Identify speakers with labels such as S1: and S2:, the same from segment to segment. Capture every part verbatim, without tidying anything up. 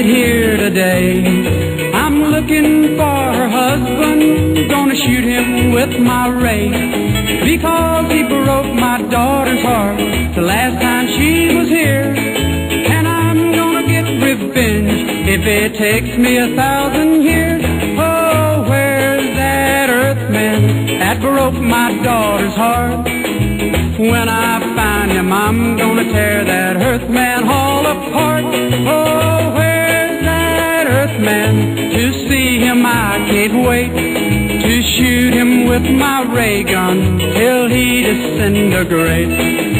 S1: here today. I'm looking for her husband, gonna shoot him with my ray, because he broke my daughter's heart the last time she was here. And I'm gonna get revenge if it takes me a thousand years. Oh, where's that earthman that broke my daughter's heart? When I find him, I'm gonna tear that earthman all apart. Oh, where's that earthman? To see him I can't wait, to shoot him with my ray gun till he disintegrates.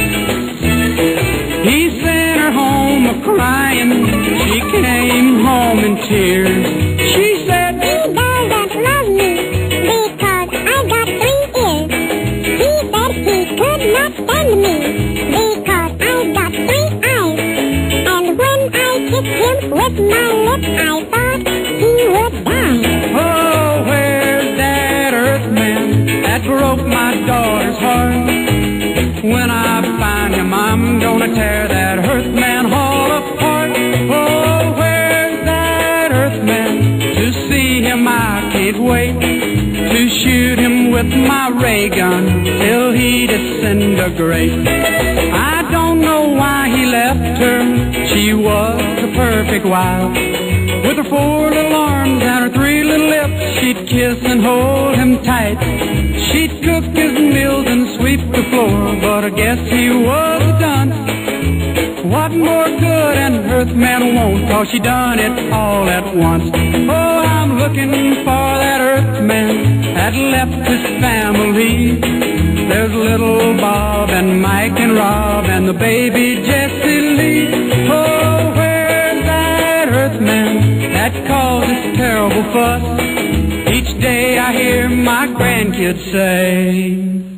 S1: He sent her home a-crying, she came home in tears. She said,
S2: he doesn't love me because I got three ears. He said he could not stand me because I got three eyes. And when I kissed him with my lips, I thought he would die.
S1: oh, where's that earthman that broke my daughter's heart? When I find him, I'm gonna tear that earthman all apart. Oh, where's that earthman? To see him I can't wait, to shoot him with my ray gun till he disintegrates. I don't know why he left her, she was a perfect wife. With her four little arms and her three little lips, she'd kiss and hold him tight. She'd cook his meals and sweep the floor, but I guess he was a dunce. What more could an earthman want, cause she done it all at once. Oh, I'm looking for that earthman that left his family. There's little Bob and Mike and Rob and the baby Jessie Lee. Oh, where's that earthman that caused this terrible fuss? Each day I hear my grandkids say,